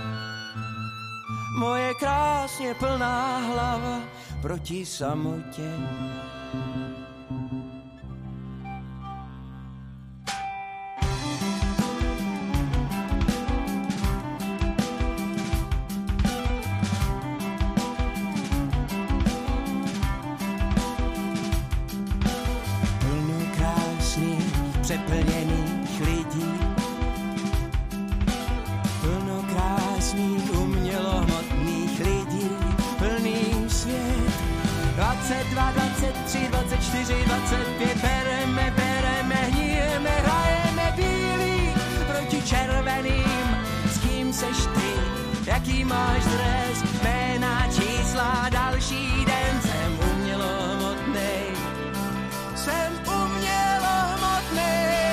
moje krásně plná hlava proti samotě. Přeplněných lidí, plno krásných umělohmotných lidí, plný svět, dvacet dva, dvacet tři, dvacet čtyři, dvacet pět, bereme, bereme, hnijeme, hrajeme bílý proti červeným. S kým seš ty, jaký máš dres, jména, čísla, další den. Jsem umělohmotnej, jsem umělohmotnej.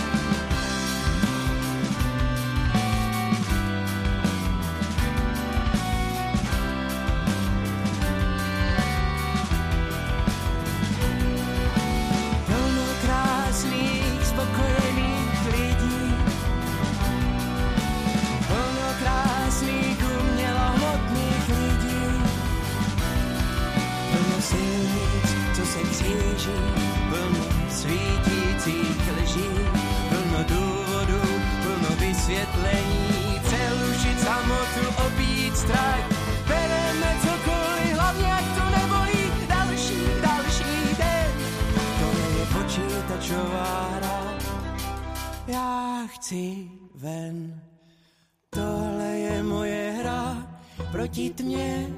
Plno svítících lží, plno důvodů, plno vysvětlení, přelušit samotu, obít strach. Bereme cokoliv, hlavně ať to nebolí, další, další den. To je počítačová hra, já chci ven. Tohle je moje hra proti tmě.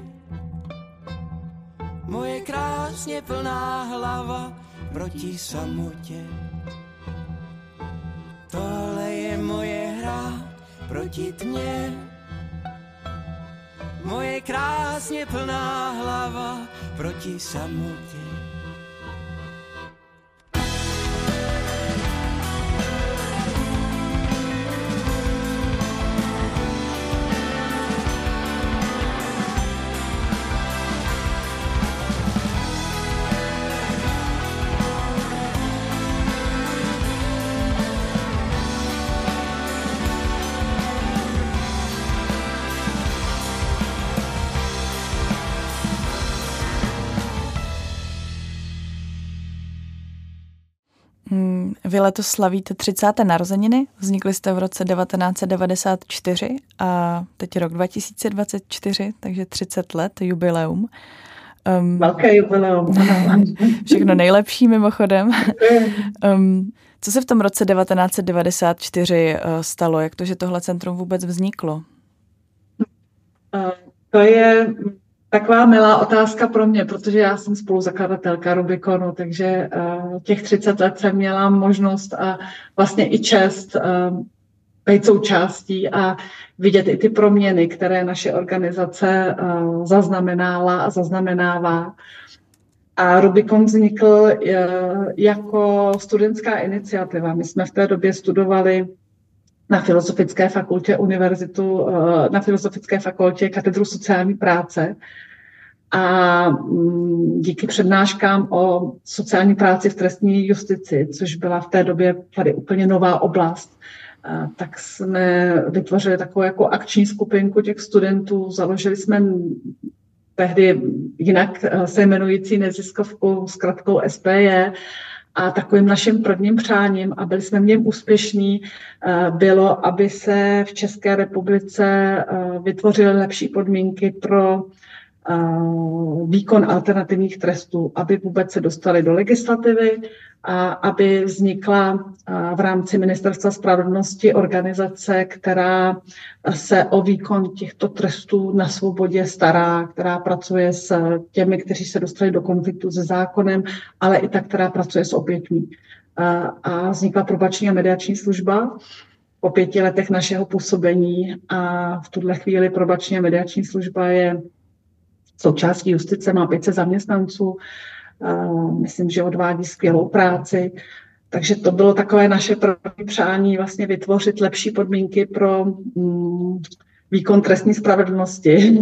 Moje krásně plná hlava proti samotě. Tohle je moje hra proti tmě. Moje krásně plná hlava proti samotě. Vy letos slavíte třicáté narozeniny, vznikli jste v roce devatenáct set devadesát čtyři a teď rok dva tisíce dvacet čtyři, takže třicet let, jubileum. Um, Velké jubileum. Všechno nejlepší mimochodem. um, co se v tom roce devatenáct set devadesát čtyři uh, stalo? Jak to, že tohle centrum vůbec vzniklo? Uh, to je taková milá otázka pro mě, protože já jsem spoluzakladatelka Rubikonu, takže uh, těch třicet let jsem měla možnost a vlastně i čest uh, být součástí a vidět i ty proměny, které naše organizace uh, zaznamenala a zaznamenává. A Rubikon vznikl uh, jako studentská iniciativa. My jsme v té době studovali na Filozofické fakultě univerzitu, na Filozofické fakultě katedru sociální práce a díky přednáškám o sociální práci v trestní justici, což byla v té době tady úplně nová oblast, tak jsme vytvořili takovou jako akční skupinku těch studentů, založili jsme tehdy jinak se jmenující neziskovku s kratkou S P J. A takovým naším prvním přáním, a byli jsme v něm úspěšní, bylo, aby se v České republice vytvořily lepší podmínky pro výkon alternativních trestů, aby vůbec se dostali do legislativy a aby vznikla v rámci Ministerstva spravedlnosti organizace, která se o výkon těchto trestů na svobodě stará, která pracuje s těmi, kteří se dostali do konfliktu se zákonem, ale i ta, která pracuje s oběťmi. A vznikla probační a mediační služba po pěti letech našeho působení a v tuhle chvíli probační a mediační služba je součástí justice, má pět set zaměstnanců, myslím, že odvádí skvělou práci. Takže to bylo takové naše první přání, vlastně vytvořit lepší podmínky pro mm, výkon trestní spravedlnosti.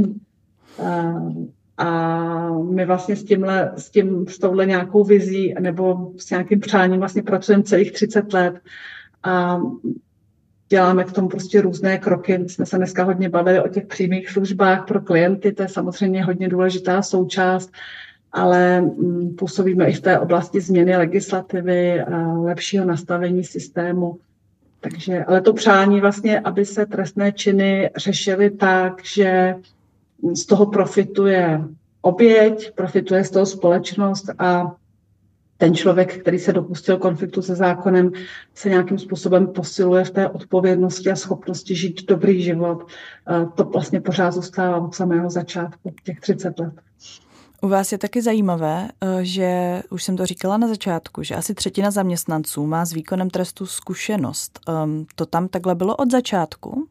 A my vlastně s tímhle, s tím, s touhle nějakou vizí nebo s nějakým přáním vlastně pracujeme celých třicet let a děláme k tomu prostě různé kroky. My jsme se dneska hodně bavili o těch přímých službách pro klienty, to je samozřejmě hodně důležitá součást, ale působíme i v té oblasti změny legislativy, lepšího nastavení systému. Takže, ale to přání vlastně, aby se trestné činy řešily tak, že z toho profituje oběť, profituje z toho společnost a ten člověk, který se dopustil konfliktu se zákonem, se nějakým způsobem posiluje v té odpovědnosti a schopnosti žít dobrý život. To vlastně pořád zůstává od samého začátku, těch třicet let. U vás je taky zajímavé, že už jsem to říkala na začátku, že asi třetina zaměstnanců má s výkonem trestu zkušenost. Um, to tam takhle bylo od začátku?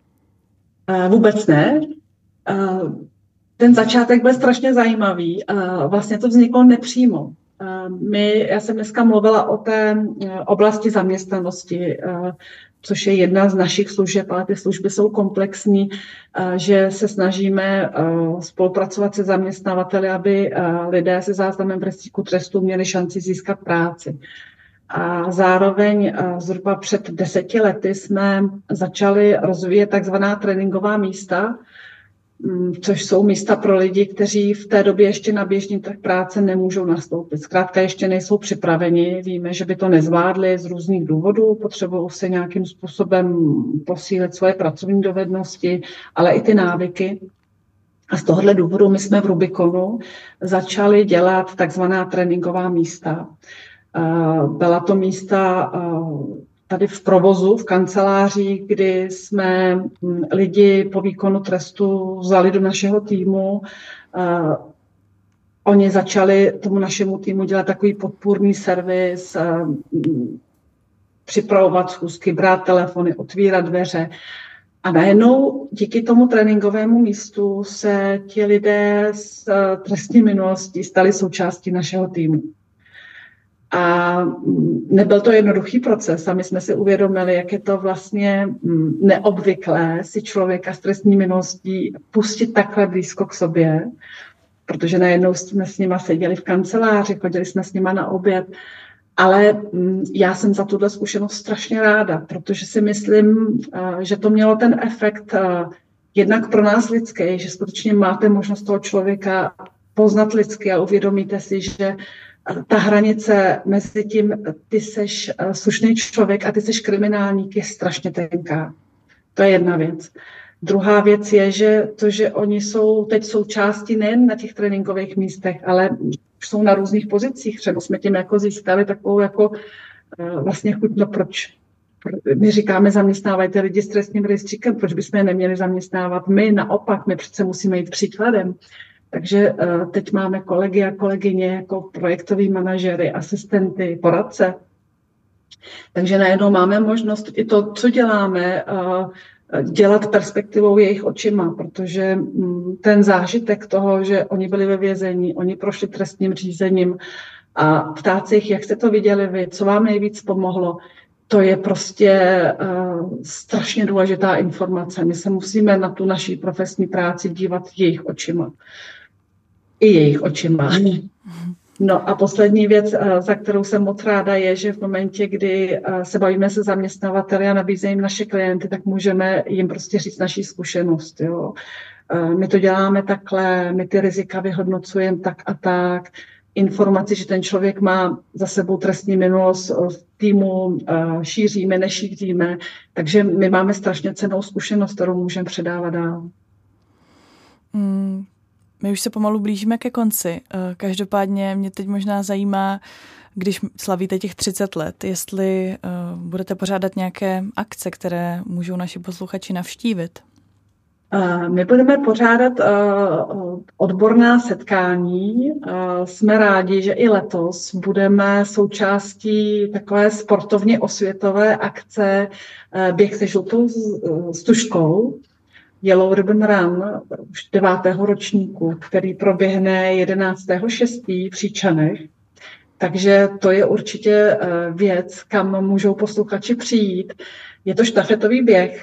Uh, vůbec ne. Uh, ten začátek byl strašně zajímavý. Uh, vlastně to vzniklo nepřímo. Uh, my, já jsem dneska mluvila o té uh, oblasti zaměstnanosti, uh, což je jedna z našich služeb, ale ty služby jsou komplexní, že se snažíme spolupracovat se zaměstnavateli, aby lidé se záznamem v rejstříku trestů měli šanci získat práci. A zároveň zhruba před deseti lety jsme začali rozvíjet takzvaná tréninková místa, což jsou místa pro lidi, kteří v té době ještě na běžný trh práce nemůžou nastoupit. Zkrátka ještě nejsou připraveni, víme, že by to nezvládli z různých důvodů, potřebují se nějakým způsobem posílit svoje pracovní dovednosti, ale i ty návyky. A z tohohle důvodu my jsme v Rubikonu začali dělat takzvaná tréninková místa. Byla to místa tady v provozu, v kanceláři, kdy jsme lidi po výkonu trestu vzali do našeho týmu. Uh, oni začali tomu našemu týmu dělat takový podpůrný servis, uh, připravovat schůzky, brát telefony, otvírat dveře. A najednou díky tomu tréninkovému místu se ti lidé s uh, trestní minulostí stali součástí našeho týmu. A nebyl to jednoduchý proces a my jsme si uvědomili, jak je to vlastně neobvyklé si člověka s trestní minulostí pustit takhle blízko k sobě, protože najednou jsme s nima seděli v kanceláři, chodili jsme s nima na oběd, ale já jsem za tuhle zkušenost strašně ráda, protože si myslím, že to mělo ten efekt jednak pro nás lidský, že skutečně máte možnost toho člověka poznat lidsky a uvědomíte si, že ta hranice mezi tím, ty seš slušný člověk a ty seš kriminálník, je strašně tenká. To je jedna věc. Druhá věc je, že to, že oni jsou teď součástí nejen na těch tréninkových místech, ale jsou na různých pozicích. Třeba jsme tím jako získali takovou jako vlastně chuť, no proč? My říkáme, zaměstnávajte lidi s trestním rejstříkem, proč bychom je neměli zaměstnávat? My naopak, my přece musíme jít příkladem. Takže teď máme kolegy a kolegyně jako projektoví manažery, asistenty, poradce. Takže najednou máme možnost i to, co děláme, dělat perspektivou jejich očima, protože ten zážitek toho, že oni byli ve vězení, oni prošli trestním řízením a ptát se jich, jak jste to viděli vy, co vám nejvíc pomohlo, to je prostě uh, strašně důležitá informace. My se musíme na tu naší profesní práci dívat jejich očima. I jejich očima. No a poslední věc, za kterou jsem moc ráda, je, že v momentě, kdy se bavíme se zaměstnavateli a nabízejí jim naše klienty, tak můžeme jim prostě říct naši zkušenost. Jo. My to děláme takhle, my ty rizika vyhodnocujeme tak a tak. Informaci, že ten člověk má za sebou trestní minulost v týmu, šíříme, nešíříme. Takže my máme strašně cennou zkušenost, kterou můžeme předávat dál. Mm. My už se pomalu blížíme ke konci. Každopádně mě teď možná zajímá, když slavíte těch třicet let, jestli uh, budete pořádat nějaké akce, které můžou naši posluchači navštívit. Uh, my budeme pořádat uh, odborná setkání. Uh, jsme rádi, že i letos budeme součástí takové sportovně osvětové akce uh, Běh se žlutou stužkou. Yellow Ribbon Run, už devátého ročníku, který proběhne jedenáctého šestého v Příčanech. Takže to je určitě věc, kam můžou posluchači přijít. Je to štafetový běh,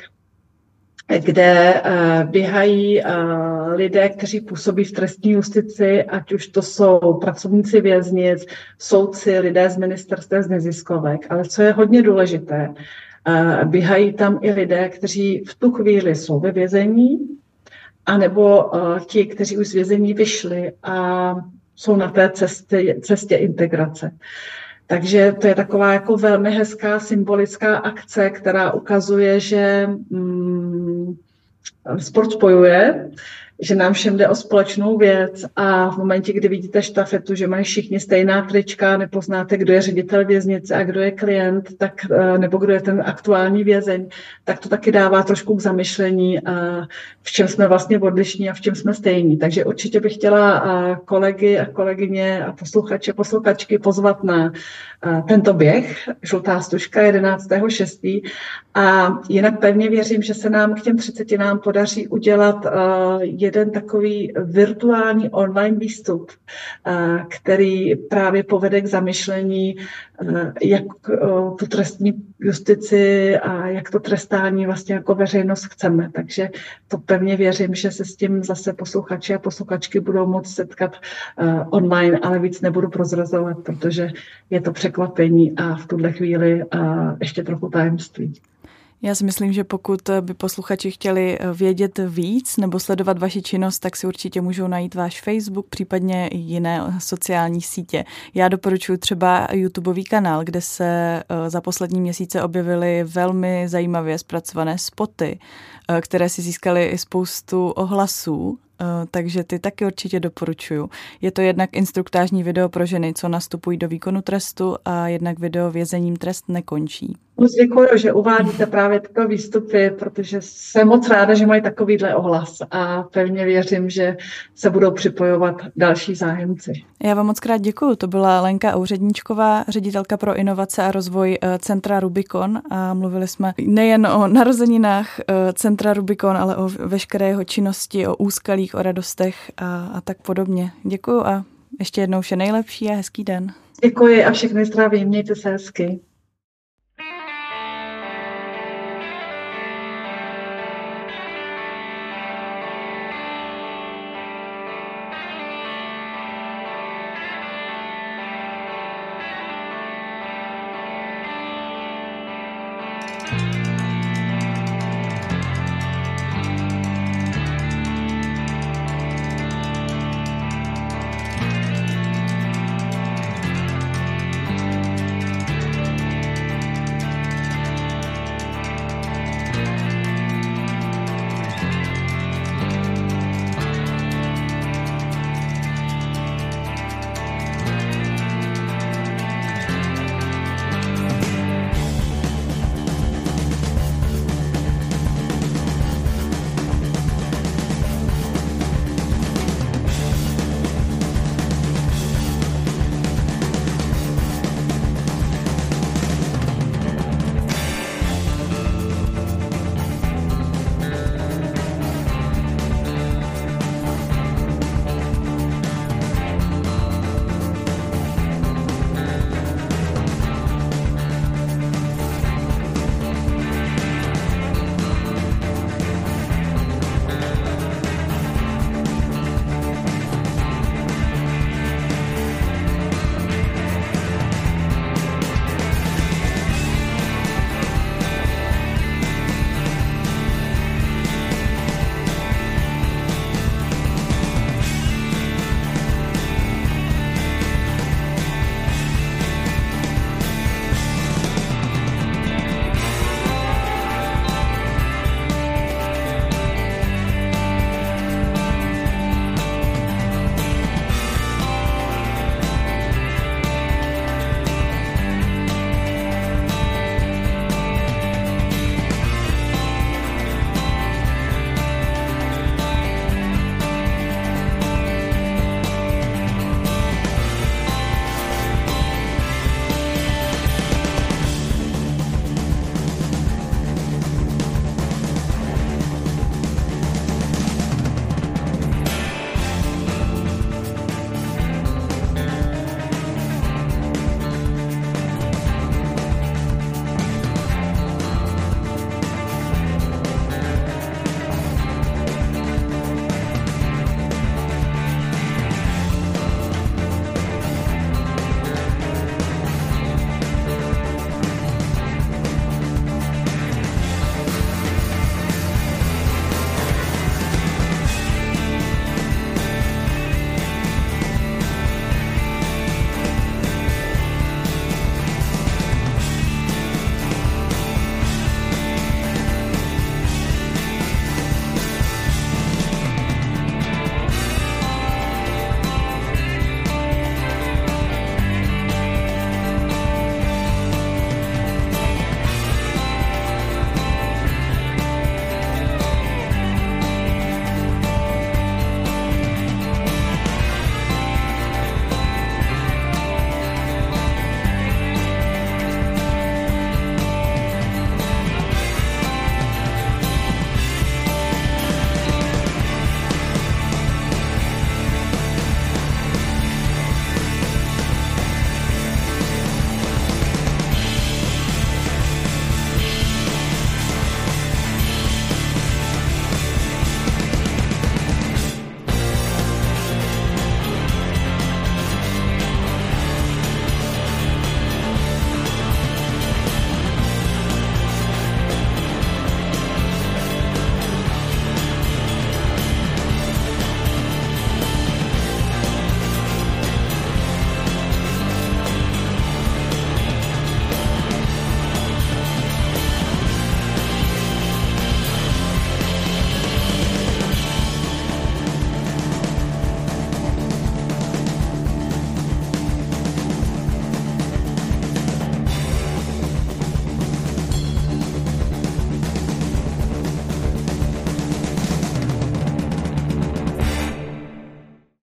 kde běhají lidé, kteří působí v trestní justici, ať už to jsou pracovníci věznic, soudci, lidé z ministerstev, z neziskovek. Ale co je hodně důležité, běhají tam i lidé, kteří v tu chvíli jsou ve vězení, anebo ti, kteří už z vězení vyšli a jsou na té cestě, cestě integrace. Takže to je taková jako velmi hezká symbolická akce, která ukazuje, že mm, sport spojuje, že nám všem jde o společnou věc a v momentě, kdy vidíte štafetu, že mají všichni stejná trička, nepoznáte, kdo je ředitel věznice a kdo je klient, tak, nebo kdo je ten aktuální vězeň, tak to taky dává trošku k zamyšlení, v čem jsme vlastně odlišní a v čem jsme stejní. Takže určitě bych chtěla kolegy a kolegyně a posluchače, posluchačky pozvat na tento běh, Žlutá stužka jedenáctého šestého A jinak pevně věřím, že se nám k těm třicetinám podaří udělat jeden takový virtuální online výstup, který právě povede k zamyšlení, jak tu trestní justici a jak to trestání vlastně jako veřejnost chceme. Takže to pevně věřím, že se s tím zase posluchači a posluchačky budou moct setkat online, ale víc nebudu prozrazovat, protože je to překvapení a v tuhle chvíli ještě trochu tajemství. Já si myslím, že pokud by posluchači chtěli vědět víc nebo sledovat vaši činnost, tak si určitě můžou najít váš Facebook, případně i jiné sociální sítě. Já doporučuji třeba YouTubeový kanál, kde se za poslední měsíce objevily velmi zajímavě zpracované spoty, které si získaly i spoustu ohlasů. Takže ty taky určitě doporučuju. Je to jednak instruktážní video pro ženy, co nastupují do výkonu trestu, a jednak video Vězením trest nekončí. Moc děkuji, že uvádíte právě tyto výstupy, protože jsem moc ráda, že mají takovýhle ohlas a pevně věřím, že se budou připojovat další zájemci. Já vám moc krát děkuju. To byla Lenka Úředníčková, ředitelka pro inovace a rozvoj Centra Rubicon, a mluvili jsme nejen o narozeninách Centra Rubicon, ale o veškeré jeho činnosti, o úskalích, o radostech a, a tak podobně. Děkuju a ještě jednou vše nejlepší a hezký den. Děkuji a všechny zdraví, mějte se hezky.